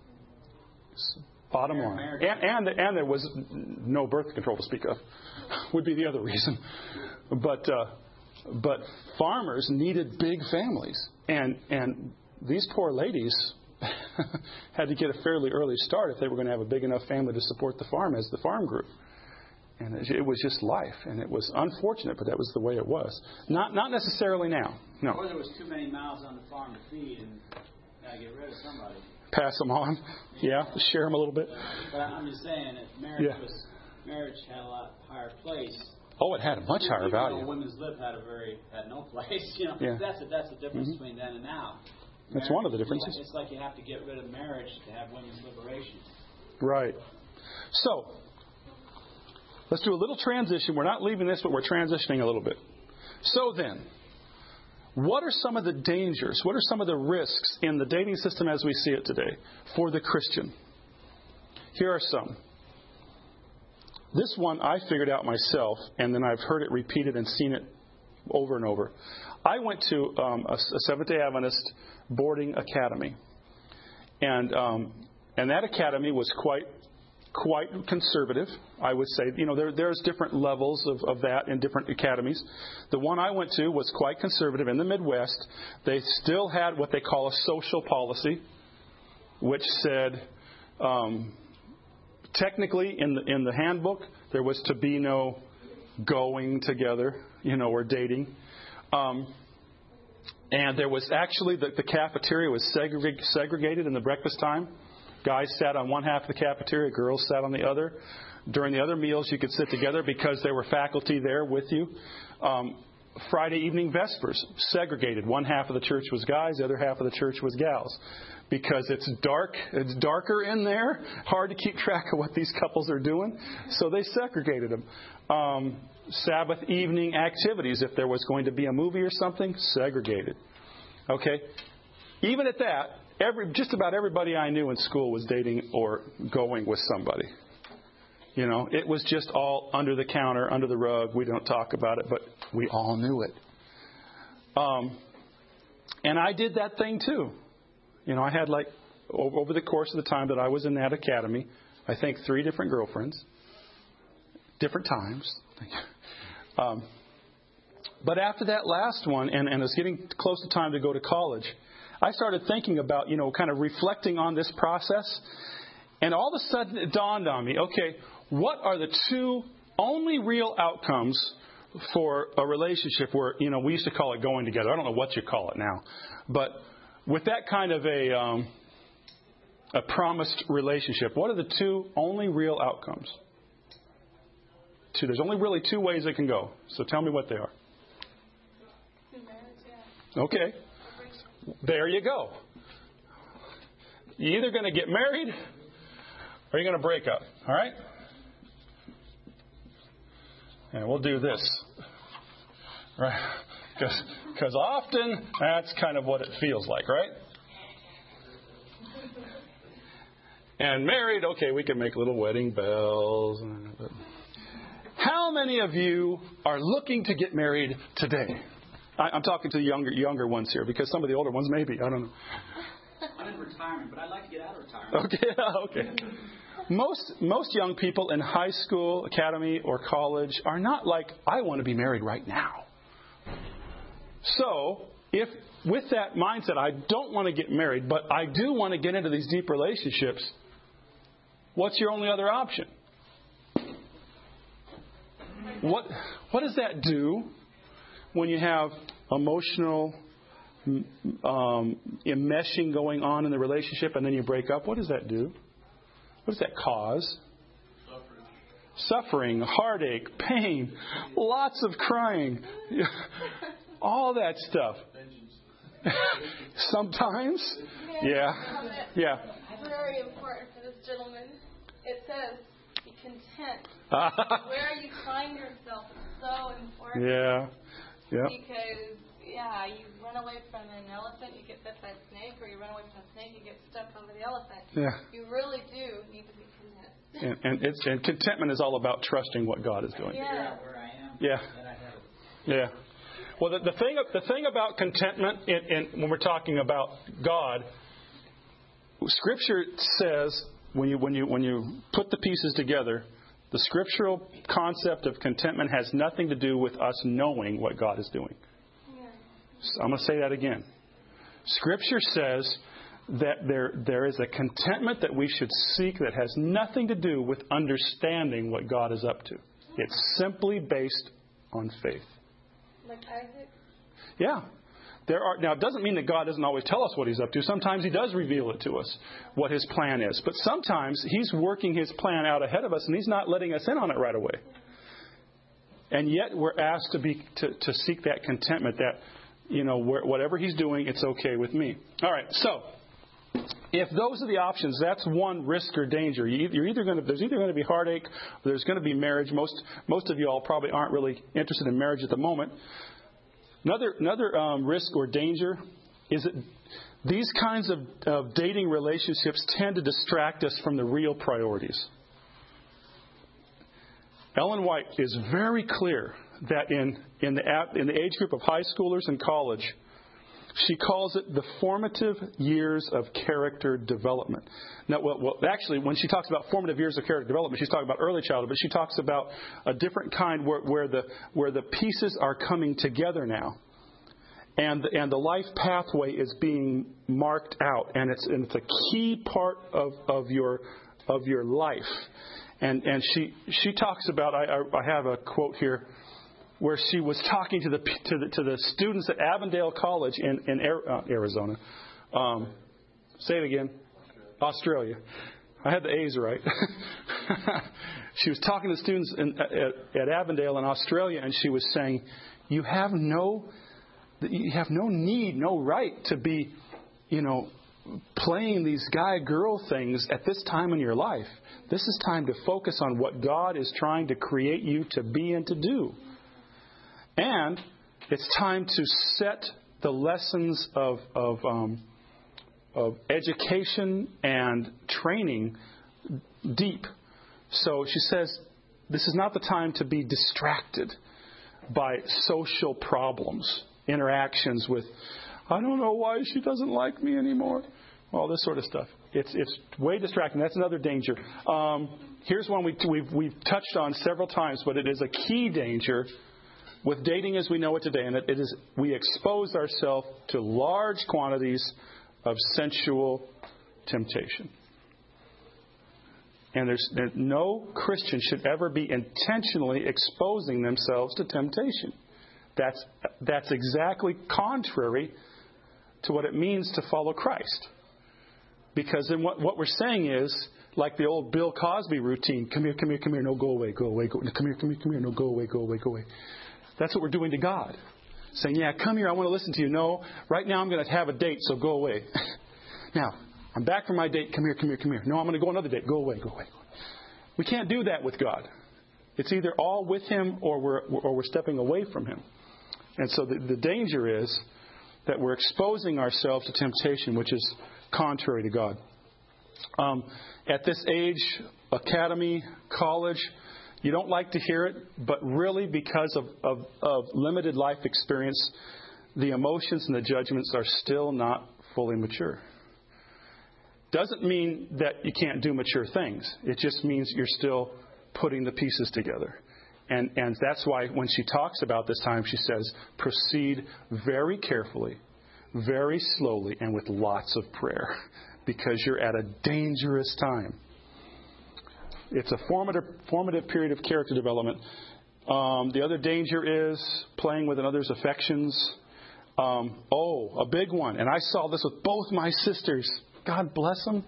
Speaker 1: Bottom line. And, and, and there was no birth control to speak of, would be the other reason. But, uh, but farmers needed big families. And, and these poor ladies had to get a fairly early start if they were going to have a big enough family to support the farm as the farm grew. And it was just life, and it was unfortunate, but that was the way it was. Not not necessarily now. No.
Speaker 5: Or there was too many mouths on the farm to feed, and gotta get rid of somebody.
Speaker 1: Pass them on, yeah. Share them a little bit.
Speaker 5: But I'm just saying that marriage
Speaker 1: yeah.
Speaker 5: was marriage had a lot higher place.
Speaker 1: Oh, it had a much higher value.
Speaker 5: Though women's lib had a very had no place. You know,
Speaker 1: yeah.
Speaker 5: that's a, that's the difference
Speaker 1: mm-hmm.
Speaker 5: between then and now.
Speaker 1: That's
Speaker 5: marriage,
Speaker 1: one of the differences.
Speaker 5: It's like you have to get rid of marriage to have women's liberation.
Speaker 1: Right. So. Let's do a little transition. We're not leaving this, but we're transitioning a little bit. So then, what are some of the dangers? What are some of the risks in the dating system as we see it today for the Christian? Here are some. This one I figured out myself, and then I've heard it repeated and seen it over and over. I went to um, a, a Seventh-day Adventist boarding academy, and um, and that academy was quite quite conservative, I would say. You know, there there's different levels of, of that in different academies. The one I went to was quite conservative in the Midwest. They still had what they call a social policy, which said, um, technically in the in the handbook, there was to be no going together, you know, or dating. Um, and there was actually, the, the cafeteria was segreg- segregated in the breakfast time. Guys sat on one half of the cafeteria, girls sat on the other. During the other meals, you could sit together because there were faculty there with you. Um, Friday evening Vespers, segregated. One half of the church was guys, the other half of the church was gals. Because it's dark, it's darker in there, hard to keep track of what these couples are doing. So they segregated them. Um, Sabbath evening activities, if there was going to be a movie or something, segregated. Okay? Even at that, Every, just about everybody I knew in school was dating or going with somebody. You know, it was just all under the counter, under the rug. We don't talk about it, but we all knew it. Um, and I did that thing too. You know, I had like, over the course of the time that I was in that academy, I think three different girlfriends, different times. Um, but after that last one, and, and it was getting close to time to go to college, I started thinking about, you know, kind of reflecting on this process. And all of a sudden it dawned on me, okay, what are the two only real outcomes for a relationship where, you know, we used to call it going together. I don't know what you call it now. But with that kind of a um, a promised relationship, what are the two only real outcomes? Two. There's only really two ways it can go. So tell me what they are. Okay. There you go. You're either going to get married or you're going to break up. All right? And we'll do this. Right? Because often that's kind of what it feels like, right? And married, okay, we can make little wedding bells. How many of you are looking to get married today? I, I'm talking to the younger younger ones here, because some of the older ones maybe. I don't know.
Speaker 5: I'm in retirement, but I'd like to get out of retirement.
Speaker 1: Okay, okay. Most most young people in high school, academy, or college are not like, I want to be married right now. So, if with that mindset, I don't want to get married, but I do want to get into these deep relationships, what's your only other option? What what does that do when you have emotional um, enmeshing going on in the relationship and then you break up? What does that do? What does that cause? Suffering, Suffering heartache, pain, lots of crying, all that stuff. Sometimes, yeah, yeah.
Speaker 4: Very important for this gentleman. It says, be content. Where you find yourself is so important.
Speaker 1: Yeah, yeah.
Speaker 4: Because, yeah, you run away from an elephant, you get bit by a snake, or you run away from a snake, you get stuck over the elephant.
Speaker 1: Yeah.
Speaker 4: You really do need to be content.
Speaker 1: And, and it's and contentment is all about trusting what God is doing.
Speaker 4: Yeah.
Speaker 5: Where I am.
Speaker 1: Yeah.
Speaker 5: That I have.
Speaker 1: Yeah. Well, the, the thing the thing about contentment, in, in, when we're talking about God, Scripture says when you when you when you put the pieces together, the scriptural concept of contentment has nothing to do with us knowing what God is doing.
Speaker 4: Yeah.
Speaker 1: So I'm going to say that again. Scripture says that there there is a contentment that we should seek that has nothing to do with understanding what God is up to. It's simply based on faith.
Speaker 4: Like Isaac?
Speaker 1: Yeah. There are now it doesn't mean that God doesn't always tell us what He's up to. Sometimes He does reveal it to us, what His plan is. But sometimes He's working His plan out ahead of us and He's not letting us in on it right away. And yet we're asked to be to, to seek that contentment that, you know, whatever He's doing, it's okay with me. All right, so if those are the options, that's one risk or danger. You're either going to, there's either going to be heartache, or there's going to be marriage. Most most of you all probably aren't really interested in marriage at the moment. Another another um, risk or danger is that these kinds of, of dating relationships tend to distract us from the real priorities. Ellen White is very clear that in in the in the age group of high schoolers and college, she calls it the formative years of character development. Now, well, well, actually, when she talks about formative years of character development, she's talking about early childhood, but she talks about a different kind where, where the where the pieces are coming together now, and and the life pathway is being marked out, and it's and it's a key part of, of your of your life. And and she she talks about I I have a quote here, where she was talking to the to the, to the students at Avondale College in in Arizona. Um, say it again. Australia. I had the A's right. She was talking to students in, at, at Avondale in Australia, and she was saying, "You have no, you have no need, no right to be, you know, playing these guy-girl things at this time in your life. This is time to focus on what God is trying to create you to be and to do." And it's time to set the lessons of of, um, of education and training deep, So she says, this is not the time to be distracted by social problems, interactions with, I don't know why she doesn't like me anymore, all this sort of stuff. It's it's way distracting. That's another danger. Um, here's one we, we've, we've touched on several times, but it is a key danger with dating as we know it today, and it, it is we expose ourselves to large quantities of sensual temptation. And there's there, no Christian should ever be intentionally exposing themselves to temptation. That's that's exactly contrary to what it means to follow Christ. Because then what, what we're saying is, like the old Bill Cosby routine, come here, come here, come here, no, go away, go away, go, come here, come here, come here, no, go away, go away, go away. That's what we're doing to God. Saying, yeah, come here, I want to listen to you. No, right now I'm going to have a date, so go away. Now, I'm back from my date, come here, come here, come here. No, I'm going to go on another date, go away, go away. We can't do that with God. It's either all with Him or we're, or we're stepping away from Him. And so the, the danger is that we're exposing ourselves to temptation, which is contrary to God. Um, at this age, academy, college, you don't like to hear it, but really because of, of, of limited life experience, the emotions and the judgments are still not fully mature. Doesn't mean that you can't do mature things. It just means you're still putting the pieces together. And, and that's why when she talks about this time, she says, proceed very carefully, very slowly, and with lots of prayer, because you're at a dangerous time. It's a formative, formative period of character development. Um, the other danger is playing with another's affections. Um, oh, a big one. And I saw this with both my sisters. God bless them.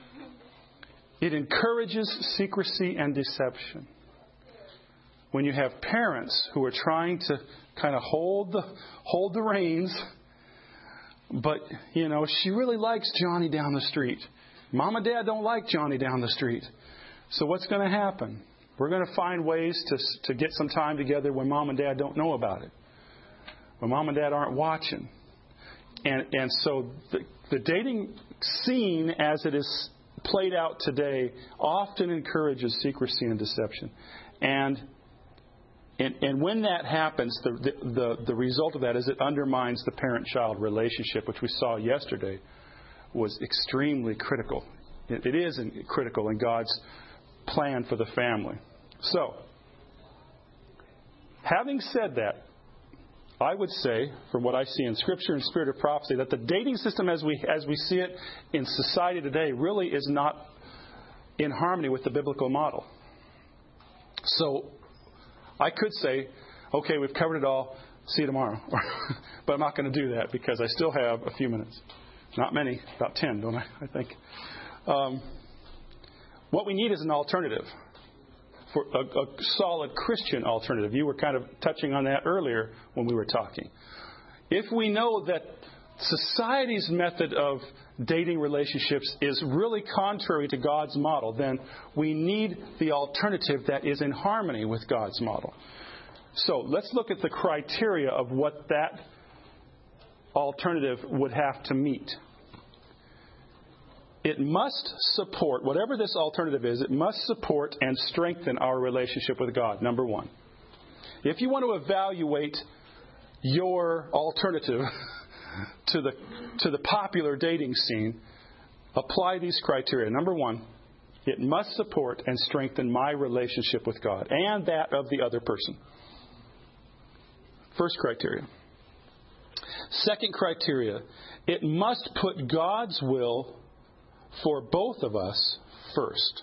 Speaker 1: It encourages secrecy and deception. When you have parents who are trying to kind of hold the hold the reins, but, you know, she really likes Johnny down the street. Mom and Dad don't like Johnny down the street. So what's going to happen? We're going to find ways to to get some time together when Mom and Dad don't know about it, when Mom and Dad aren't watching. And and so the, the dating scene as it is played out today often encourages secrecy and deception. And And, and when that happens, the, the, the result of that is it undermines the parent-child relationship, which we saw yesterday was extremely critical. It, it is critical in God's plan for the family. So, having said that, I would say, from what I see in Scripture and Spirit of Prophecy, that the dating system as we as we see it in society today really is not in harmony with the biblical model. So, I could say, okay, we've covered it all. See you tomorrow. But I'm not going to do that because I still have a few minutes. Not many, about ten, don't I? I think. Um, what we need is an alternative, for a, a solid Christian alternative. You were kind of touching on that earlier when we were talking. If we know that society's method of dating relationships is really contrary to God's model, then we need the alternative that is in harmony with God's model. So let's look at the criteria of what that alternative would have to meet. It must support, whatever this alternative is, it must support and strengthen our relationship with God, number one. If you want to evaluate your alternative to the to the popular dating scene, apply these criteria. Number one, it must support and strengthen my relationship with God and that of the other person. First criteria. Second criteria, it must put God's will for both of us first.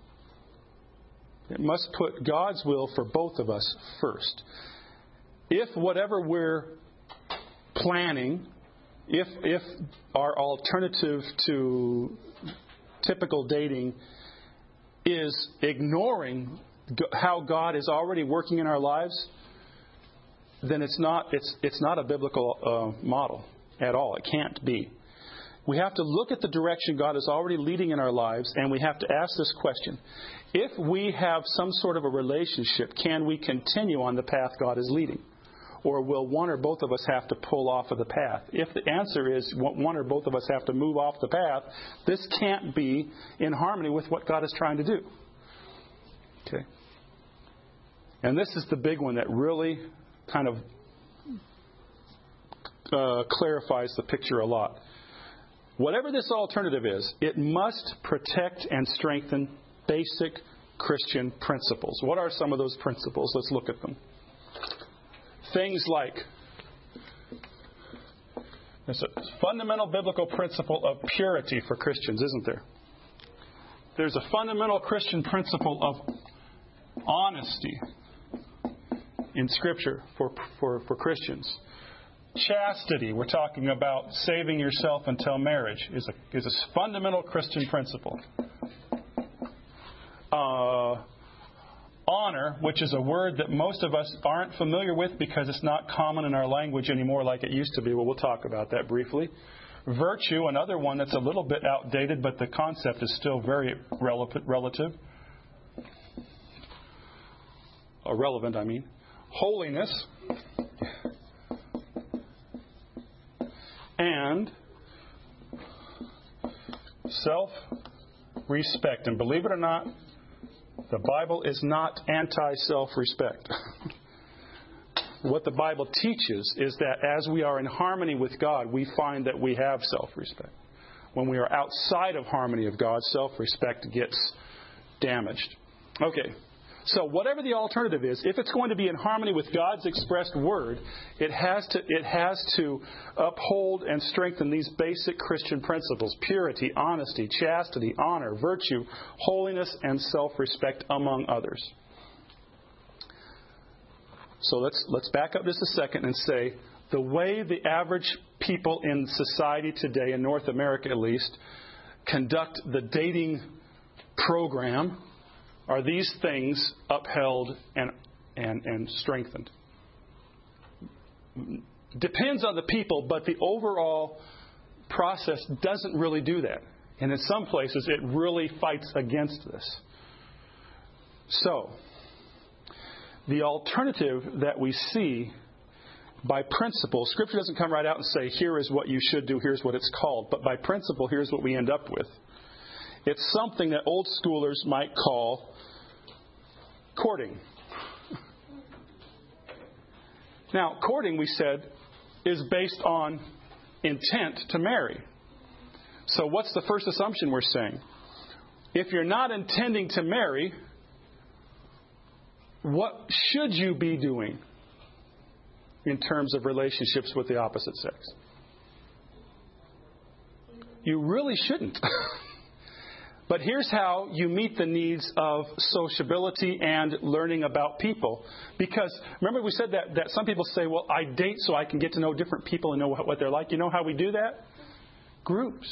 Speaker 1: It must put God's will for both of us first. If whatever we're planning, If if our alternative to typical dating is ignoring how God is already working in our lives, then it's not it's it's not a biblical uh, model at all. It can't be. We have to look at the direction God is already leading in our lives, and we have to ask this question: if we have some sort of a relationship, can we continue on the path God is leading? Or will one or both of us have to pull off of the path? If the answer is one or both of us have to move off the path, this can't be in harmony with what God is trying to do. Okay. And this is the big one that really kind of uh, clarifies the picture a lot. Whatever this alternative is, it must protect and strengthen basic Christian principles. What are some of those principles? Let's look at them. Things like, there's a fundamental biblical principle of purity for Christians, isn't there? There's a fundamental Christian principle of honesty in Scripture for, for, for Christians. Chastity, we're talking about saving yourself until marriage, is a, is a fundamental Christian principle. Uh, honor, which is a word that most of us aren't familiar with because it's not common in our language anymore like it used to be. Well, we'll talk about that briefly. Virtue, another one that's a little bit outdated, but the concept is still very relative. Or relevant, I mean. Holiness. And self-respect. And believe it or not, the Bible is not anti-self-respect. What the Bible teaches is that as we are in harmony with God, we find that we have self-respect. When we are outside of harmony of God, self-respect gets damaged. Okay, so whatever the alternative is, if it's going to be in harmony with God's expressed word, it has to it has to uphold and strengthen these basic Christian principles: purity, honesty, chastity, honor, virtue, holiness, and self-respect, among others. So let's let's back up just a second and say the way the average people in society today, in North America at least, conduct the dating program, are these things upheld and and, and strengthened? Depends on the people, but the overall process doesn't really do that. And in some places, it really fights against this. So, the alternative that we see by principle, Scripture doesn't come right out and say, here is what you should do, here's what it's called. But by principle, here's what we end up with. It's something that old schoolers might call courting. Now, courting, we said, is based on intent to marry. So what's the first assumption we're saying? If you're not intending to marry, what should you be doing in terms of relationships with the opposite sex? You really shouldn't. But here's how you meet the needs of sociability and learning about people. Because remember we said that, that some people say, well, I date so I can get to know different people and know what they're like. You know how we do that? Groups.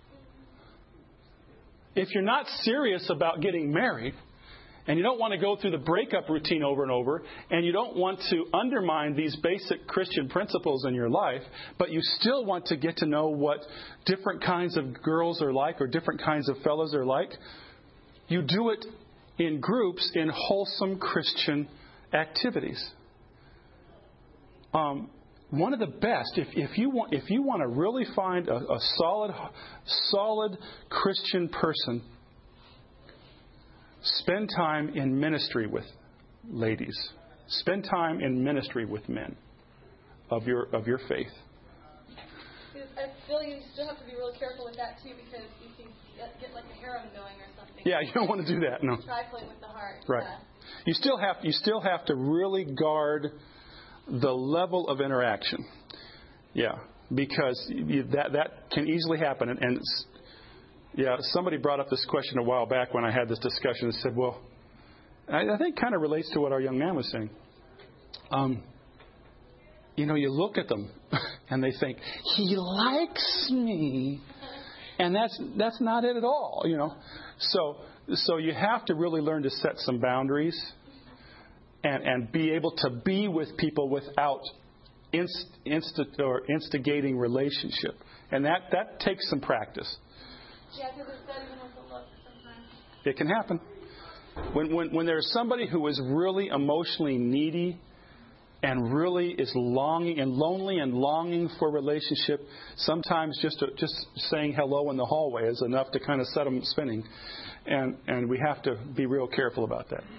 Speaker 1: If you're not serious about getting married, and you don't want to go through the breakup routine over and over, and you don't want to undermine these basic Christian principles in your life, but you still want to get to know what different kinds of girls are like or different kinds of fellows are like, you do it in groups in wholesome Christian activities. Um, one of the best, if, if you want, if you want to really find a, a solid, solid Christian person, spend time in ministry with ladies. Spend time in ministry with men of your of your faith.
Speaker 4: I feel you still have to be really careful with that too, because you can get, get like a harem going or something.
Speaker 1: Yeah, you don't want to do that. No.
Speaker 4: Trifling with the heart.
Speaker 1: Right.
Speaker 4: Yeah.
Speaker 1: You still have you still have to really guard the level of interaction. Yeah, because you, that that can easily happen, and. and it's, Yeah, somebody brought up this question a while back when I had this discussion and said, well, I, I think kind of relates to what our young man was saying. Um, you know, you look at them and they think, he likes me. And that's that's not it at all, you know. So so you have to really learn to set some boundaries and, and be able to be with people without inst, inst, or instigating relationship. And that, that takes some practice.
Speaker 4: Yeah, because it's better than a look sometimes.
Speaker 1: It can happen. When, when when there's somebody who is really emotionally needy and really is longing and lonely and longing for a relationship, sometimes just to, just saying hello in the hallway is enough to kind of set them spinning. And and we have to be real careful about that.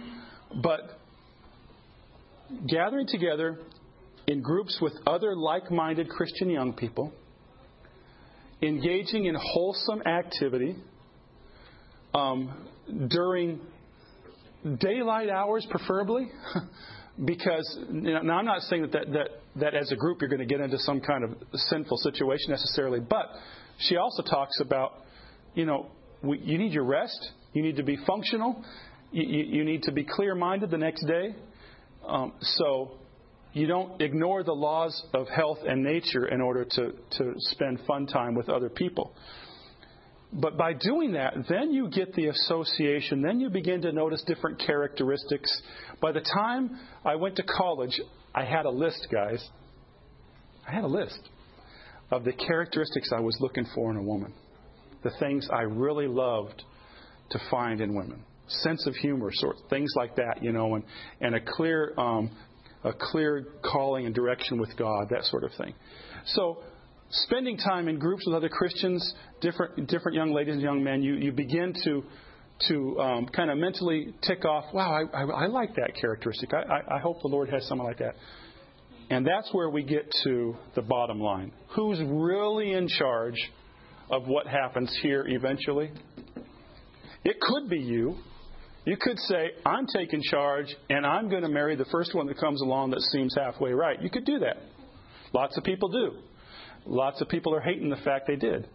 Speaker 1: But gathering together in groups with other like-minded Christian young people, engaging in wholesome activity um, during daylight hours, preferably, because you know, now I'm not saying that, that that that as a group you're going to get into some kind of sinful situation necessarily, but she also talks about, you know, we, you need your rest, you need to be functional, you, you, you need to be clear-minded the next day, um, so you don't ignore the laws of health and nature in order to, to spend fun time with other people. But by doing that, then you get the association. Then you begin to notice different characteristics. By the time I went to college, I had a list, guys. I had a list of the characteristics I was looking for in a woman. The things I really loved to find in women. Sense of humor, sort of things like that, you know, and, and a clear um, a clear calling and direction with God, that sort of thing. So spending time in groups with other Christians, different different young ladies and young men, you, you begin to to um, kind of mentally tick off, wow, I, I, I like that characteristic. I, I, I hope the Lord has someone like that. And that's where we get to the bottom line. Who's really in charge of what happens here eventually? It could be you. You could say, I'm taking charge and I'm going to marry the first one that comes along that seems halfway right. You could do that. Lots of people do. Lots of people are hating the fact they did.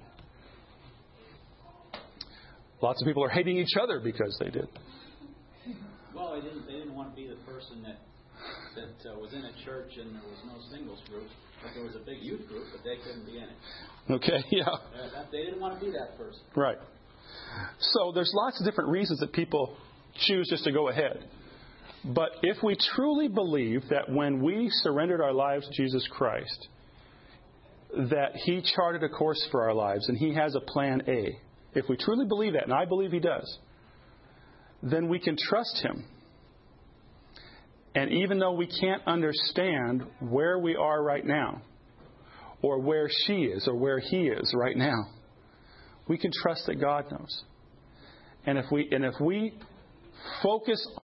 Speaker 1: Lots of people are hating each other because they did.
Speaker 5: Well, they didn't, they didn't want to be the person that that uh, was in a church and there was no singles group, but there was a big youth group, but they couldn't be in it.
Speaker 1: Okay, yeah.
Speaker 5: Uh, they didn't want to be that person.
Speaker 1: Right. So there's lots of different reasons that people choose just to go ahead. But if we truly believe that when we surrendered our lives to Jesus Christ, that He charted a course for our lives and He has a plan A, if we truly believe that, and I believe He does, then we can trust Him. And even though we can't understand where we are right now, or where she is, or where he is right now, we can trust that God knows. And if we and if we focus